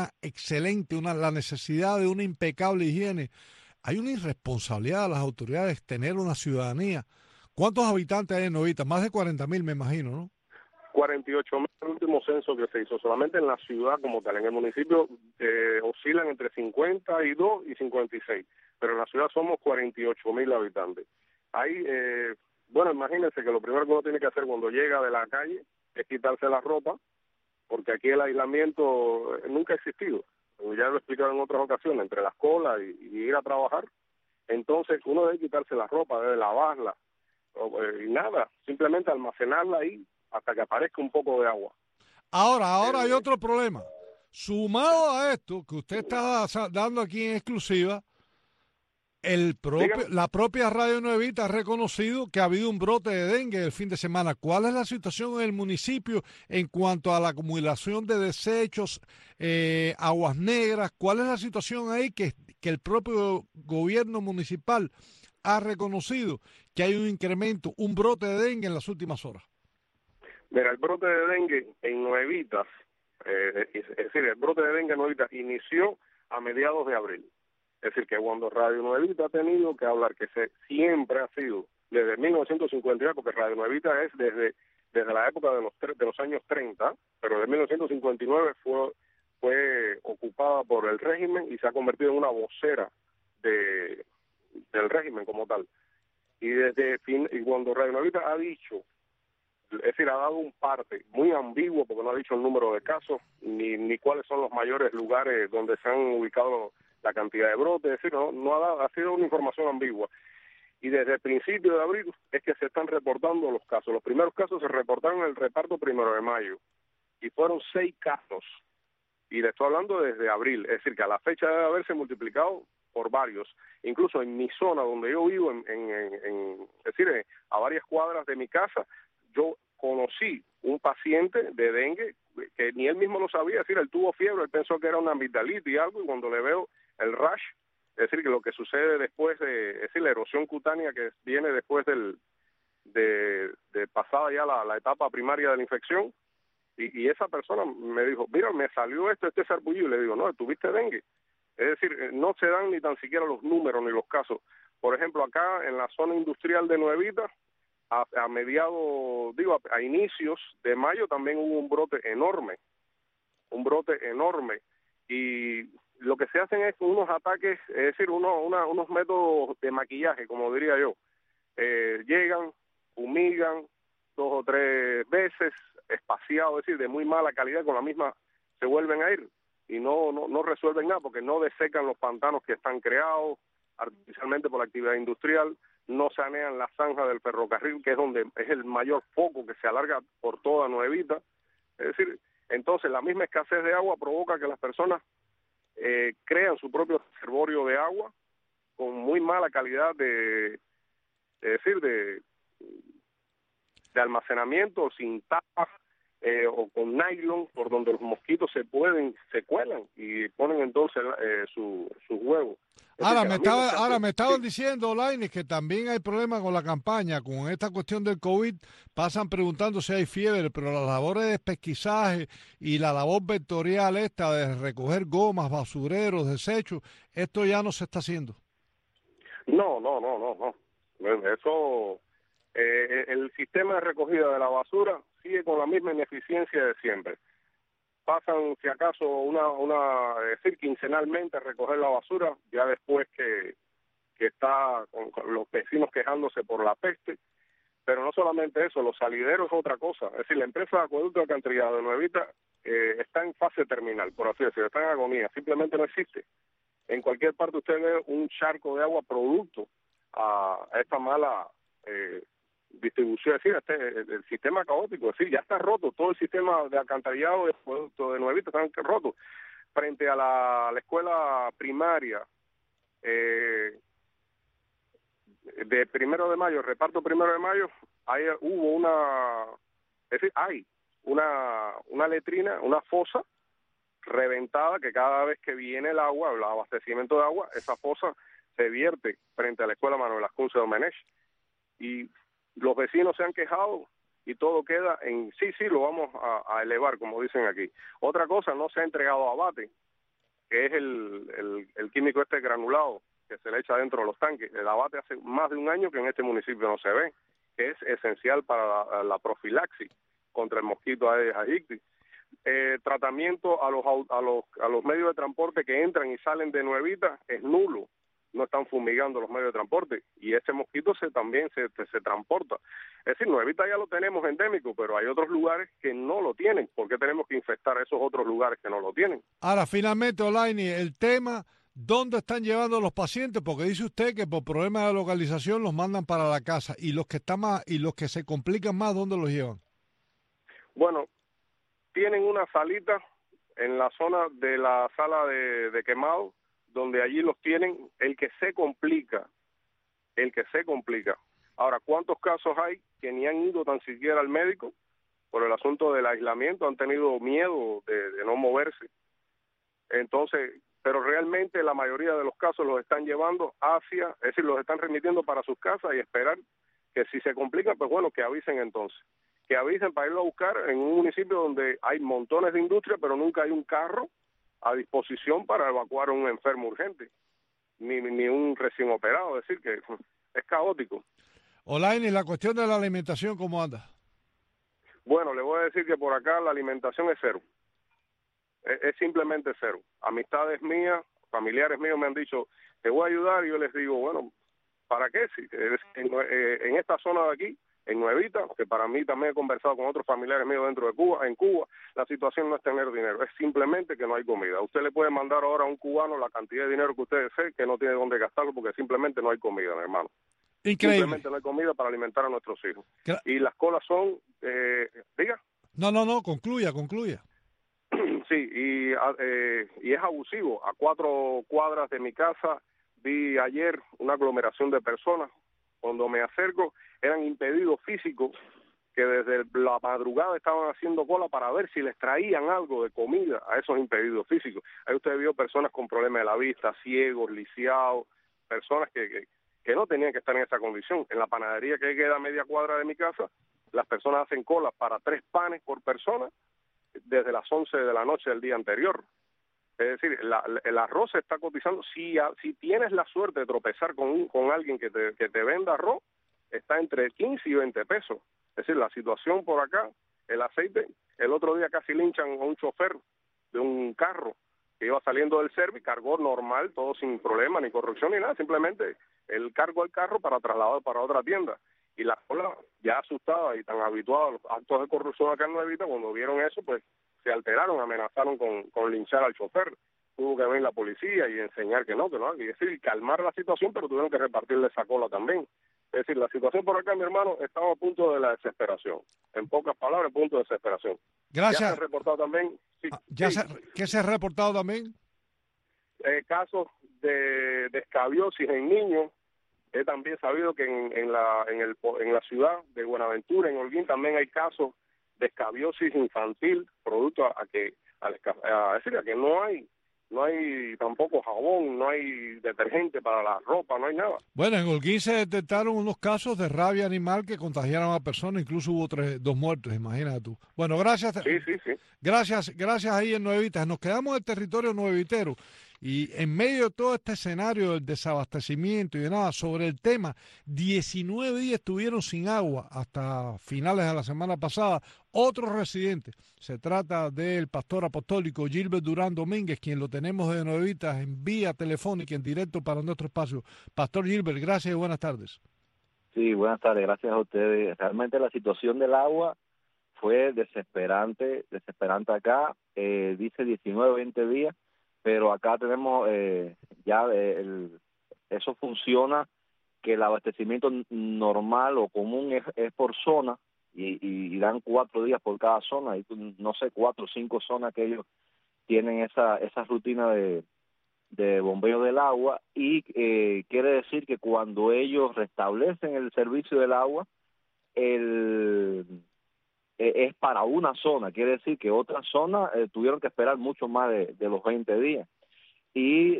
la necesidad de una impecable higiene, hay una irresponsabilidad de las autoridades tener una ciudadanía. ¿Cuántos habitantes hay en Nuevita? Más de 40.000, me imagino, ¿no? 48.000 el último censo que se hizo, solamente en la ciudad como tal. En el municipio oscilan entre 52 y 56, pero en la ciudad somos 48.000 habitantes. Ahí, bueno, imagínense que lo primero que uno tiene que hacer cuando llega de la calle es quitarse la ropa, porque aquí el aislamiento nunca ha existido. Ya lo he explicado en otras ocasiones, entre las colas y ir a trabajar. Entonces uno debe quitarse la ropa, debe lavarla, y nada, simplemente almacenarla ahí hasta que aparezca un poco de agua. Ahora hay otro problema. Sumado a esto que usted está dando aquí en exclusiva, la propia Radio Nuevita ha reconocido que ha habido un brote de dengue el fin de semana. ¿Cuál es la situación en el municipio en cuanto a la acumulación de desechos, aguas negras? ¿Cuál es la situación ahí que el propio gobierno municipal ha reconocido que hay un incremento, un brote de dengue en las últimas horas? Mira, el brote de dengue en Nuevitas, es decir, el brote de dengue en Nuevitas inició a mediados de abril. Es decir, que cuando Radio Nuevita ha tenido que hablar, que siempre ha sido, desde 1959, porque Radio Nuevita es desde la época de los años 30, pero de 1959 fue ocupada por el régimen y se ha convertido en una vocera del régimen como tal. Y cuando Radio Nuevita ha dicho, es decir, ha dado un parte muy ambiguo, porque no ha dicho el número de casos, ni cuáles son los mayores lugares donde se han ubicado la cantidad de brotes, es decir, ha sido una información ambigua. Y desde el principio de abril es que se están reportando los casos. Los primeros casos se reportaron en el reparto 1 de mayo, y fueron 6 casos. Y le estoy hablando desde abril, es decir, que a la fecha debe haberse multiplicado por varios. Incluso en mi zona, donde yo vivo, es decir, a varias cuadras de mi casa, yo conocí un paciente de dengue que ni él mismo lo sabía, es decir, él tuvo fiebre, él pensó que era una amigdalitis y algo, y cuando le veo el rash, es decir, que lo que sucede después es decir, la erosión cutánea que viene después de pasada ya la etapa primaria de la infección, y esa persona me dijo, mira, me salió este sarpullido, y le digo, no, ¿tuviste dengue? Es decir, no se dan ni tan siquiera los números ni los casos. Por ejemplo, acá en la zona industrial de Nuevita, a inicios de mayo también hubo un brote enorme, y lo que se hacen es unos ataques, es decir, unos métodos de maquillaje, como diría yo. Llegan, fumigan 2 o 3 veces, espaciado, es decir, de muy mala calidad, con la misma se vuelven a ir y no resuelven nada porque no desecan los pantanos que están creados artificialmente por la actividad industrial, no sanean la zanja del ferrocarril, que es donde es el mayor foco que se alarga por toda Nuevita. Es decir, entonces la misma escasez de agua provoca que las personas crean su propio reservorio de agua con muy mala calidad de almacenamiento, sin tapas o con nylon, por donde los mosquitos se cuelan y ponen entonces sus huevos. Ahora me estaban diciendo, Lainez, que también hay problemas con la campaña, con esta cuestión del COVID, pasan preguntando si hay fiebre, pero las labores de pesquisaje y la labor vectorial esta de recoger gomas, basureros, desechos, esto ya no se está haciendo. No. Eso, el sistema de recogida de la basura sigue con la misma ineficiencia de siempre. Pasan, si acaso, decir, quincenalmente a recoger la basura, ya después que está con los vecinos quejándose por la peste. Pero no solamente eso, los salideros es otra cosa. Es decir, la empresa de acueducto de alcantarillado de Nuevita está en fase terminal, por así decirlo, está en agonía, simplemente no existe. En cualquier parte usted ve un charco de agua producto a esta mala distribución, es decir, el sistema caótico, es decir, ya está roto, todo el sistema de alcantarillado de acueducto de Nuevita está roto. Frente a la escuela primaria de 1 de mayo, reparto 1 de mayo, hay una letrina, una fosa reventada que cada vez que viene el agua, el abastecimiento de agua, esa fosa se vierte frente a la escuela Manuel Ascunce Domenech. Y los vecinos se han quejado y todo queda en sí, lo vamos a elevar, como dicen aquí. Otra cosa, no se ha entregado abate, que es el químico granulado que se le echa dentro de los tanques. El abate hace más de un año que en este municipio no se ve, que es esencial para la profilaxis contra el mosquito Aedes aegypti. Tratamiento a los medios de transporte que entran y salen de Nuevita es nulo. No están fumigando los medios de transporte y ese mosquito también se transporta. Es decir, Nuevita ya lo tenemos endémico, pero hay otros lugares que no lo tienen. ¿Por qué tenemos que infectar esos otros lugares que no lo tienen? Ahora, finalmente, Olaini, el tema, ¿dónde están llevando los pacientes? Porque dice usted que por problemas de localización los mandan para la casa y los que se complican más, ¿dónde los llevan? Bueno, tienen una salita en la zona de la sala de quemado, donde allí los tienen el que se complica. Ahora, ¿cuántos casos hay que ni han ido tan siquiera al médico por el asunto del aislamiento? Han tenido miedo de no moverse. Entonces, pero realmente la mayoría de los casos los están llevando es decir, los están remitiendo para sus casas y esperar que si se complica, pues bueno, que avisen entonces. Que avisen para irlo a buscar en un municipio donde hay montones de industria, pero nunca hay un carro a disposición para evacuar a un enfermo urgente, ni un recién operado, es decir, que es caótico. Olaini, la cuestión de la alimentación, ¿cómo anda? Bueno, le voy a decir que por acá la alimentación es cero, es simplemente cero. Amistades mías, familiares míos me han dicho, te voy a ayudar, y yo les digo, bueno, ¿para qué? Si en esta zona de aquí, en Nuevita, que para mí también he conversado con otros familiares míos dentro de Cuba, en Cuba, la situación no es tener dinero, es simplemente que no hay comida. Usted le puede mandar ahora a un cubano la cantidad de dinero que usted desee, que no tiene dónde gastarlo porque simplemente no hay comida, mi hermano. Increíble. Simplemente no hay comida para alimentar a nuestros hijos. Y las colas son, diga. No, concluya. Sí, y es abusivo. A 4 cuadras de mi casa vi ayer una aglomeración de personas. Cuando me acerco, eran impedidos físicos que desde la madrugada estaban haciendo cola para ver si les traían algo de comida a esos impedidos físicos. Ahí usted vio personas con problemas de la vista, ciegos, lisiados, personas que no tenían que estar en esa condición. En la panadería que queda a media cuadra de mi casa, las personas hacen cola para 3 panes por persona desde las 11 de la noche del día anterior. Es decir, el arroz se está cotizando. Si tienes la suerte de tropezar con alguien que te venda arroz, está entre 15 y 20 pesos. Es decir, la situación por acá, el aceite, el otro día casi linchan a un chofer de un carro que iba saliendo del servicio, cargó normal, todo sin problema, ni corrupción ni nada, simplemente él cargó el carro para trasladar para otra tienda. Y la cola, ya asustada y tan habituada a los actos de corrupción acá en Nuevita, cuando vieron eso, pues se alteraron, amenazaron con linchar al chofer. Tuvo que venir la policía y enseñar que no, es decir, calmar la situación, pero tuvieron que repartirle esa cola también. Es decir, la situación por acá, mi hermano, estamos a punto de la desesperación. En pocas palabras, punto de desesperación. Gracias. Ya se ha reportado también... Sí, ¿Qué se ha reportado también? Casos de escabiosis en niños. He también sabido que en la ciudad de Buenaventura, en Holguín, también hay casos de escabiosis infantil, producto a que no hay tampoco jabón, no hay detergente para la ropa, no hay nada. Bueno, en Holguín se detectaron unos casos de rabia animal que contagiaron a personas, incluso hubo 2 muertos, imagínate tú. Bueno, gracias. Sí. Gracias ahí en Nuevitas. Nos quedamos en el territorio nuevitero y en medio de todo este escenario del desabastecimiento y de nada, sobre el tema, 19 días estuvieron sin agua hasta finales de la semana pasada. Otros residentes, se trata del pastor apostólico Gilbert Durán Domínguez, quien lo tenemos de Nuevitas en vía telefónica en directo para nuestro espacio. Pastor Gilbert, gracias y buenas tardes. Sí, buenas tardes, gracias a ustedes. Realmente la situación del agua fue desesperante acá, dice 19, 20 días, pero acá tenemos eso funciona, que el abastecimiento normal o común es por zona, y dan 4 días por cada zona, y no sé, 4 o 5 zonas que ellos tienen esa rutina de bombeo del agua, y quiere decir que cuando ellos restablecen el servicio del agua, es para una zona, quiere decir que otras zonas tuvieron que esperar mucho más de los 20 días. Y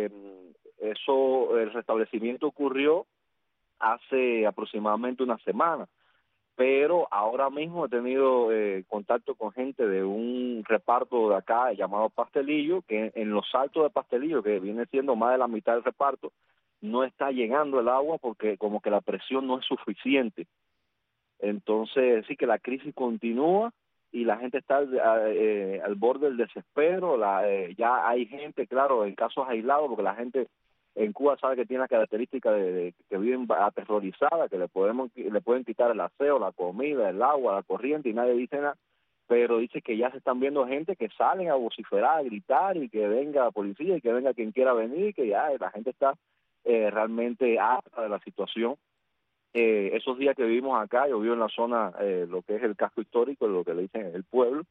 el restablecimiento ocurrió hace aproximadamente una semana, pero ahora mismo he tenido contacto con gente de un reparto de acá llamado Pastelillo, que en los Altos de Pastelillo, que viene siendo más de la mitad del reparto, no está llegando el agua porque como que la presión no es suficiente. Entonces sí que la crisis continúa y la gente está al borde del desespero. Ya hay gente, claro, en casos aislados, porque la gente en Cuba sabe que tiene la característica de que viven aterrorizada, que le pueden quitar el aseo, la comida, el agua, la corriente, y nadie dice nada, pero dice que ya se están viendo gente que salen a vociferar, a gritar, y que venga la policía y que venga quien quiera venir, que ya la gente está realmente harta de la situación. Esos días que vivimos acá, yo vivo en la zona, lo que es el casco histórico, lo que le dicen el pueblo,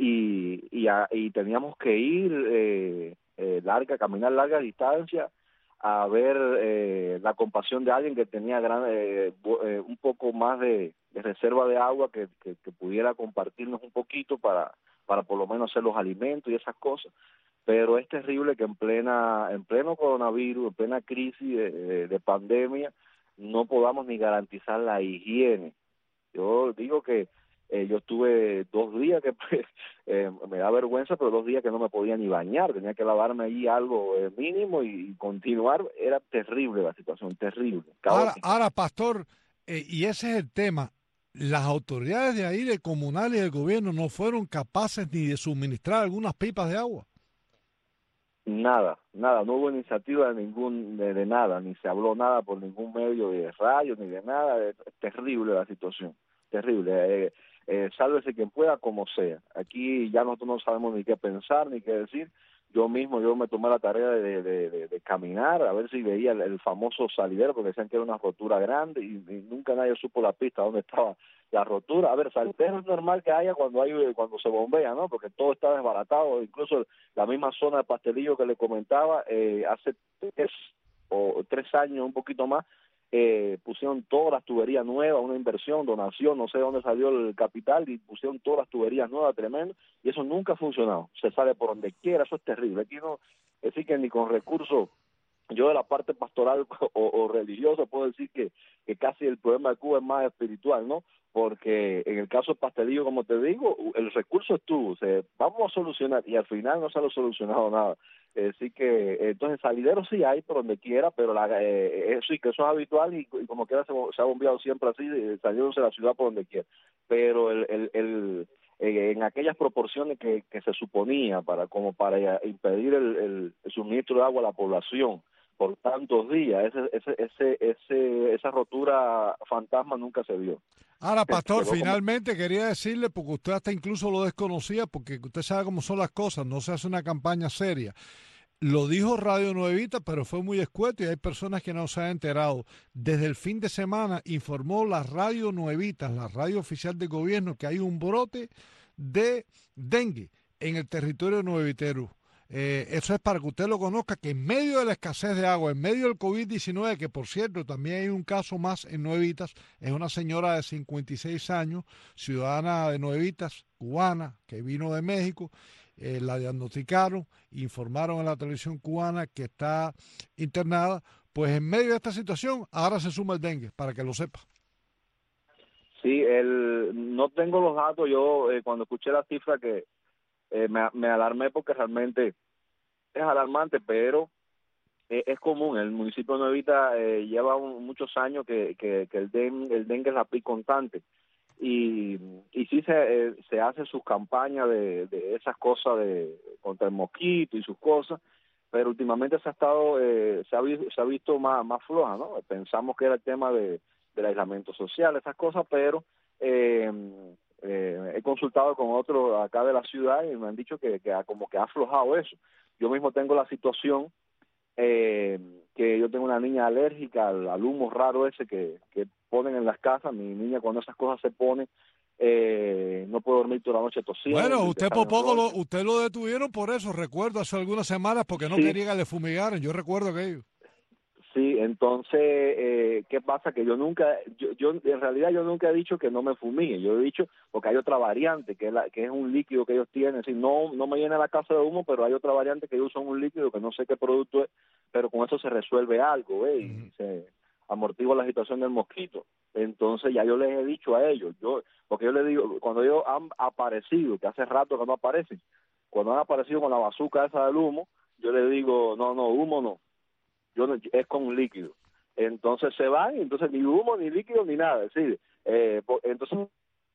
y teníamos que ir caminar larga distancia a ver la compasión de alguien que tenía un poco más de reserva de agua que pudiera compartirnos un poquito para por lo menos hacer los alimentos y esas cosas. Pero es terrible que en pleno coronavirus, en plena crisis de pandemia, no podamos ni garantizar la higiene. Yo digo que yo estuve 2 días que me da vergüenza, pero 2 días que no me podía ni bañar, tenía que lavarme allí algo mínimo y continuar. Era terrible la situación, terrible. Ahora, pastor, y ese es el tema, las autoridades de ahí, de comunal y del gobierno, no fueron capaces ni de suministrar algunas pipas de agua. Nada, no hubo iniciativa de nada, ni se habló nada por ningún medio de radio, ni de nada. Es terrible la situación, terrible. Sálvese quien pueda, como sea. Aquí ya nosotros no sabemos ni qué pensar, ni qué decir. Yo me tomé la tarea de caminar, a ver si veía el famoso salidero, porque decían que era una rotura grande, y nunca nadie supo la pista dónde estaba la rotura. A ver, salidero es normal que haya cuando se bombea, ¿no? Porque todo está desbaratado, incluso la misma zona de Pastelillo que le comentaba, hace 3 años, un poquito más, pusieron todas las tuberías nuevas, una inversión, donación, no sé de dónde salió el capital, y pusieron todas las tuberías nuevas, tremendo, y eso nunca ha funcionado. Se sale por donde quiera, eso es terrible. Aquí no, es decir, que ni con recursos, yo de la parte pastoral o religiosa puedo decir que casi el problema de Cuba es más espiritual, ¿no? Porque en el caso del Pastelillo, como te digo, el recurso estuvo, vamos a solucionar, y al final no se ha solucionado nada. Así que, entonces, salideros sí hay por donde quiera, pero sí que eso es habitual, y como quiera se ha bombeado siempre así, saliéndose de la ciudad por donde quiera. Pero en aquellas proporciones que se suponía para impedir el suministro de agua a la población, por tantos días. Esa rotura fantasma nunca se vio. Ahora, pastor, finalmente quería decirle, porque usted hasta incluso lo desconocía, porque usted sabe cómo son las cosas, no se hace una campaña seria. Lo dijo Radio Nuevita, pero fue muy escueto y hay personas que no se han enterado. Desde el fin de semana informó la Radio Nuevita, la radio oficial del gobierno, que hay un brote de dengue en el territorio nuevitero. Eso es para que usted lo conozca, que en medio de la escasez de agua, en medio del COVID-19, que por cierto también hay un caso más en Nuevitas, es una señora de 56 años, ciudadana de Nuevitas, cubana, que vino de México, la diagnosticaron, informaron en la televisión cubana que está internada, pues en medio de esta situación ahora se suma el dengue, para que lo sepa. Sí, no tengo los datos, yo cuando escuché la cifra que me alarmé porque realmente es alarmante, pero es común. El municipio de Nuevita lleva muchos años que el dengue es la pico constante y sí se hace sus campañas de esas cosas contra el mosquito y sus cosas, pero últimamente se ha visto más floja, ¿no? Pensamos que era el tema del aislamiento social, esas cosas, pero he consultado con otros acá de la ciudad y me han dicho que como que ha aflojado eso. Yo mismo tengo la situación que yo tengo una niña alérgica al humo raro ese que ponen en las casas. Mi niña cuando esas cosas se ponen no puede dormir toda la noche tosiendo. Bueno, usted por poco usted lo detuvieron por eso, recuerdo hace algunas semanas, porque no quería que le fumigaran, yo recuerdo aquello. Sí, entonces, ¿qué pasa? Que yo en realidad yo nunca he dicho que no me fumigue, yo he dicho, porque hay otra variante, que es un líquido que ellos tienen, si no me llena la casa de humo, pero hay otra variante que ellos usan un líquido que no sé qué producto es, pero con eso se resuelve algo, y se amortigua la situación del mosquito. Entonces ya yo les he dicho a ellos, porque yo les digo, cuando ellos han aparecido, que hace rato que no aparecen, cuando han aparecido con la bazuca esa del humo, yo les digo, no, humo no. Es con un líquido. Entonces se van, y entonces ni humo, ni líquido, ni nada. Es decir, entonces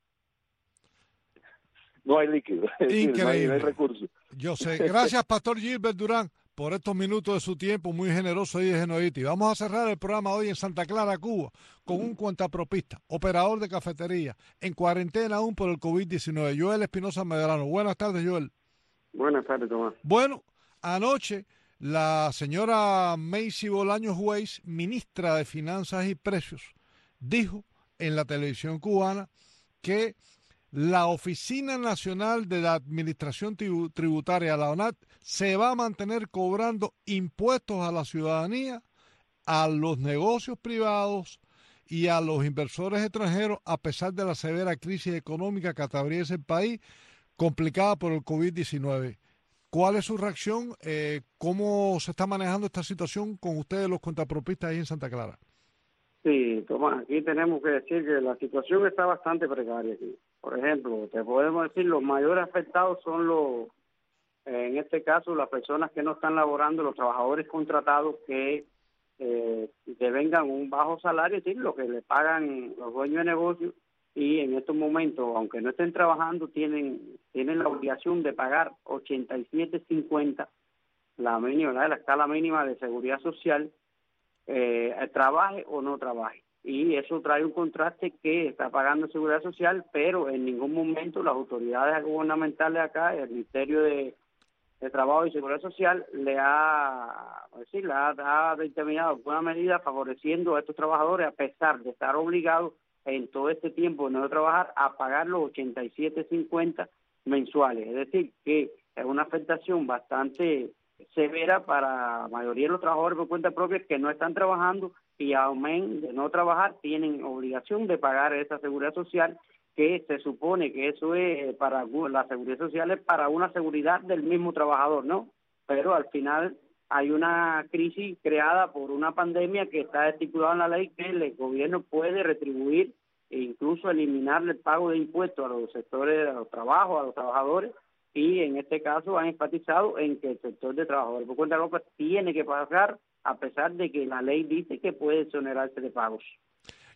no hay líquido. Increíble. No hay recursos. Yo sé. Gracias, Pastor Gilbert Durán, por estos minutos de su tiempo, muy generoso ahí de Genoiti. Y vamos a cerrar el programa hoy en Santa Clara, Cuba, con un cuentapropista, operador de cafetería, en cuarentena aún por el COVID-19. Joel Espinosa Medrano. Buenas tardes, Joel. Buenas tardes, Tomás. Bueno, anoche la señora Macy Bolaños Weiss, ministra de Finanzas y Precios, dijo en la televisión cubana que la Oficina Nacional de la Administración Tributaria, la ONAT, se va a mantener cobrando impuestos a la ciudadanía, a los negocios privados y a los inversores extranjeros, a pesar de la severa crisis económica que atraviesa el país, complicada por el COVID-19. ¿Cuál es su reacción? ¿Cómo se está manejando esta situación con ustedes, los cuentapropistas, ahí en Santa Clara? Sí, Tomás, aquí tenemos que decir que la situación está bastante precaria aquí. Por ejemplo, te podemos decir, los mayores afectados son en este caso, las personas que no están laborando, los trabajadores contratados que devengan un bajo salario, es decir, lo que le pagan los dueños de negocios, y en estos momentos, aunque no estén trabajando, tienen la obligación de pagar 87.50, la mínima, la escala mínima de seguridad social, trabaje o no trabaje. Y eso trae un contraste que está pagando seguridad social, pero en ningún momento las autoridades gubernamentales acá, el Ministerio de Trabajo y Seguridad Social, le ha determinado alguna medida favoreciendo a estos trabajadores, a pesar de estar obligados en todo este tiempo de no trabajar, a pagar los 87.50 mensuales. Es decir, que es una afectación bastante severa para la mayoría de los trabajadores por cuenta propia que no están trabajando, y amén de no trabajar tienen obligación de pagar esa seguridad social, que se supone que eso es para la seguridad social, es para una seguridad del mismo trabajador, ¿no? Pero al final hay una crisis creada por una pandemia que está estipulada en la ley, que el gobierno puede retribuir e incluso eliminar el pago de impuestos a los sectores, a los trabajos, a los trabajadores, y en este caso han enfatizado en que el sector de trabajadores por cuenta propia tiene que pagar, a pesar de que la ley dice que puede exonerarse de pagos.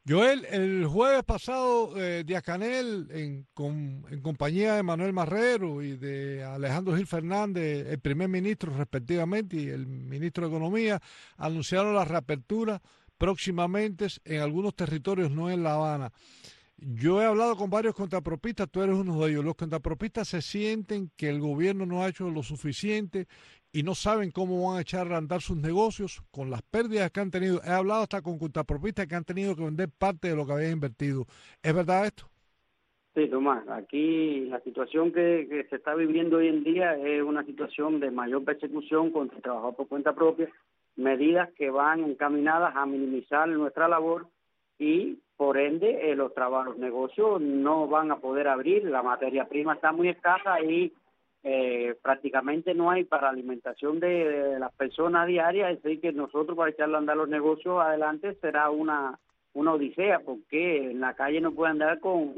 Joel, el jueves pasado, Díaz-Canel, en compañía de Manuel Marrero y de Alejandro Gil Fernández, el primer ministro respectivamente, y el ministro de Economía, anunciaron la reapertura próximamente en algunos territorios, no en La Habana. Yo he hablado con varios contrapropistas, tú eres uno de ellos. Los contrapropistas se sienten que el gobierno no ha hecho lo suficiente y no saben cómo van a echar a andar sus negocios con las pérdidas que han tenido. He hablado hasta con contrapropistas que han tenido que vender parte de lo que habían invertido. ¿Es verdad esto? Sí, Tomás, aquí la situación que se está viviendo hoy en día es una situación de mayor persecución contra el trabajador por cuenta propia, medidas que van encaminadas a minimizar nuestra labor y por ende los negocios no van a poder abrir, la materia prima está muy escasa y prácticamente no hay para alimentación de las personas diarias, así que nosotros para echarle a andar los negocios adelante será una odisea, porque en la calle no puede andar con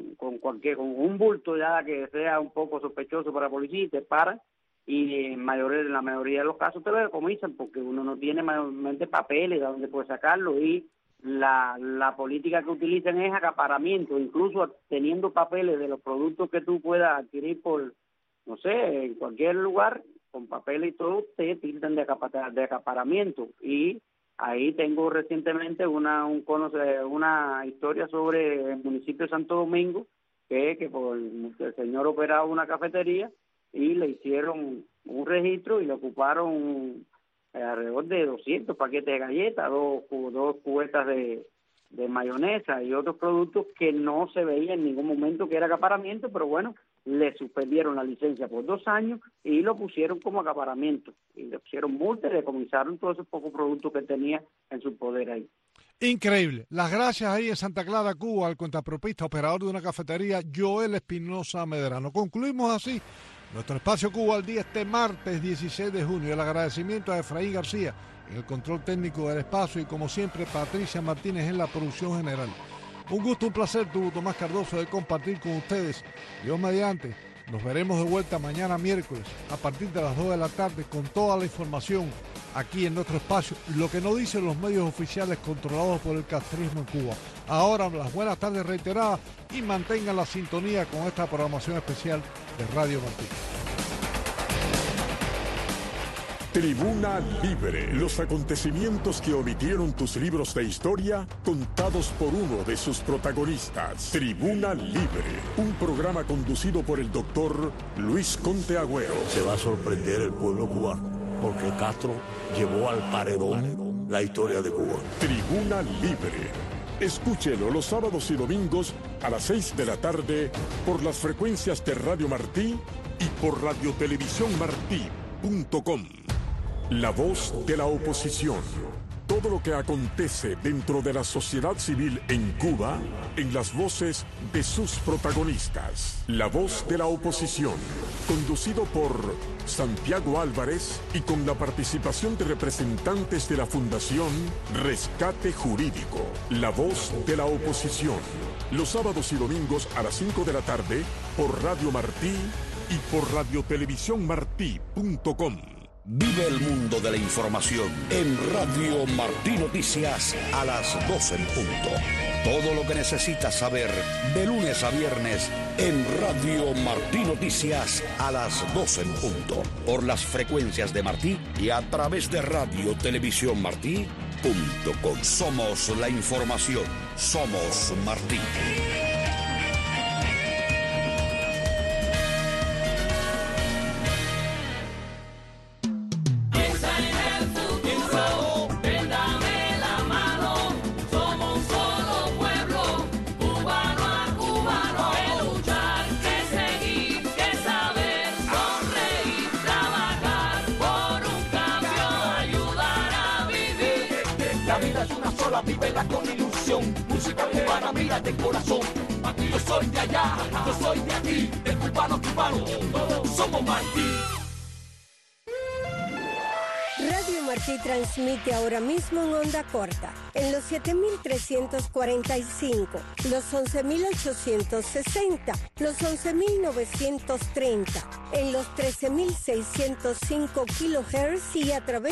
un bulto ya que sea un poco sospechoso para la policía y te paran, y en la mayoría de los casos te lo decomisan porque uno no tiene mayormente papeles de donde puede sacarlo, y la política que utilizan es acaparamiento, incluso teniendo papeles de los productos que tú puedas adquirir por, no sé, en cualquier lugar, con papeles y todo, te tildan de acaparamiento. Y ahí tengo recientemente una historia sobre el municipio de Santo Domingo, que el señor operaba una cafetería y le hicieron un registro y le ocuparon alrededor de 200 paquetes de galletas, dos cubetas de mayonesa y otros productos que no se veía en ningún momento que era acaparamiento, pero bueno, le suspendieron la licencia por 2 años y lo pusieron como acaparamiento, y le pusieron multa y le decomisaron todos esos pocos productos que tenía en su poder ahí. Increíble. Las gracias ahí en Santa Clara, Cuba, al contrapropista, operador de una cafetería, Joel Espinosa Medrano. Concluimos así nuestro espacio Cuba al día este martes 16 de junio. El agradecimiento a Efraín García en el control técnico del espacio y como siempre Patricia Martínez en la producción general. Un gusto, un placer, tuvo Tomás Cardoso de compartir con ustedes. Dios mediante, nos veremos de vuelta mañana miércoles a partir de las 2 de la tarde con toda la información aquí en nuestro espacio, lo que no dicen los medios oficiales controlados por el castrismo en Cuba. Ahora las buenas tardes reiteradas y mantengan la sintonía con esta programación especial de Radio Martí. Tribuna Libre, los acontecimientos que omitieron tus libros de historia contados por uno de sus protagonistas. Tribuna Libre, un programa conducido por el doctor Luis Conte Agüero. Se va a sorprender el pueblo cubano, porque Castro llevó al paredón la historia de Cuba. Tribuna Libre. Escúchelo los sábados y domingos a las 6 de la tarde por las frecuencias de Radio Martí y por radiotelevisiónmartí.com. La voz de la oposición. Todo lo que acontece dentro de la sociedad civil en Cuba, en las voces de sus protagonistas. La voz de la oposición, conducido por Santiago Álvarez y con la participación de representantes de la Fundación Rescate Jurídico. La voz de la oposición, los sábados y domingos a las 5 de la tarde por Radio Martí y por radiotelevisiónmartí.com. Vive el mundo de la información en Radio Martí Noticias a las 12 en punto. Todo lo que necesitas saber de lunes a viernes en Radio Martí Noticias a las 12 en punto. Por las frecuencias de Martí y a través de radiotelevisiónmartí.com. Somos la información. Somos Martí. Vívela con ilusión, música cubana, mira de corazón. Aquí yo soy de allá, yo soy de aquí, de cubano, todos somos Martí. Radio Martí transmite ahora mismo en onda corta, en los 7.345, los 11.860, los 11.930, en los 13.605 kHz y a través